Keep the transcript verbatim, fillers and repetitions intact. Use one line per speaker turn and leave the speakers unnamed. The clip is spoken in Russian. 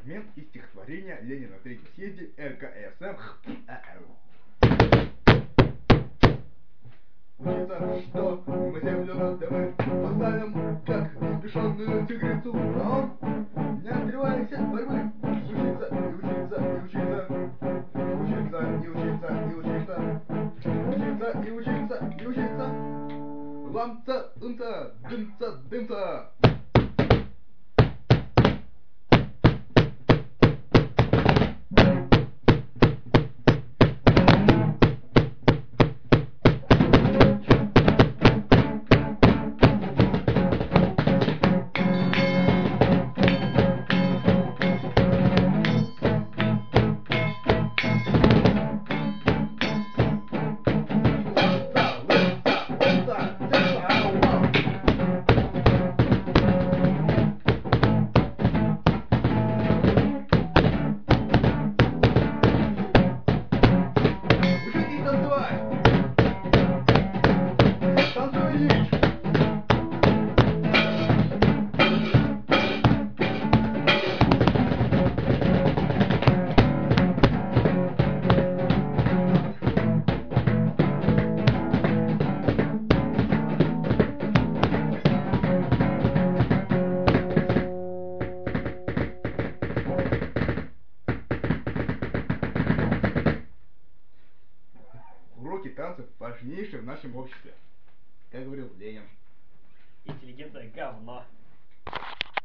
фрагмент из стихотворения Ленина на третьем съезде эр ка эс эм. Учиться, что мы землю родимы поставим, как взбешенную тигрицу, но не отрываясь от борьбы, учиться и учиться и учиться, учиться и учиться и учиться, учиться и учиться и учиться, ламца, умца, дымца, дымца. Уроки танцев важнейшие в нашем обществе, как говорил Ленин.
Интеллигентное говно.